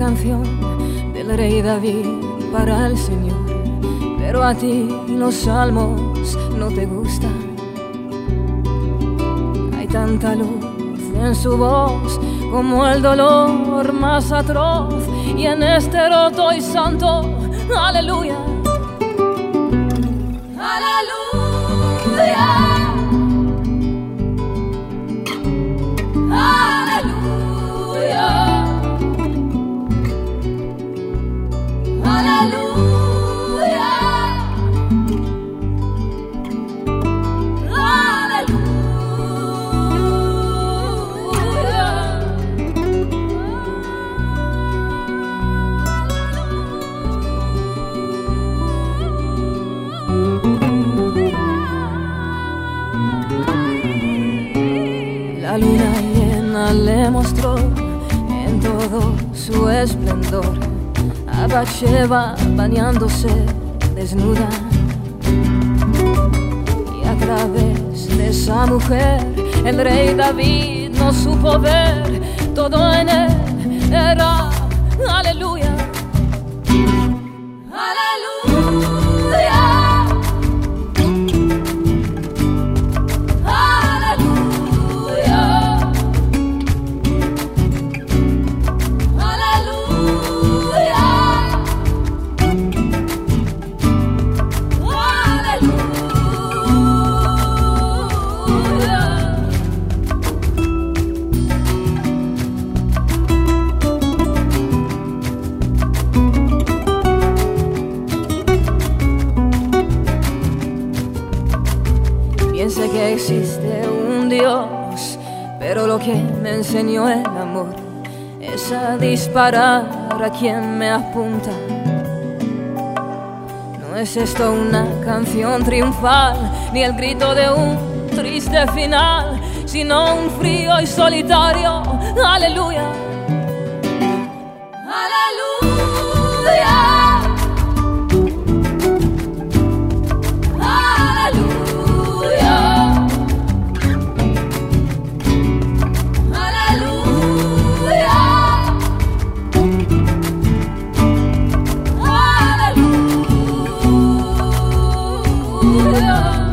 canción del rey David para el Señor, pero a ti los salmos no te gustan. Hay tanta luz en su voz como el dolor más atroz, y en este roto y santo, aleluya, aleluya, aleluya, aleluya, La luna llena le mostró en todo su esplendor a Bathsheba bañándose desnuda, y a través de esa mujer el rey David no supo ver, todo en él era aleluya, aleluya, Piense que existe un Dios, pero lo que me enseñó el amor es a disparar a quien me apunta. No es esto una canción triunfal, ni el grito de un triste final, sino un frío y solitario aleluya, aleluya, aleluya.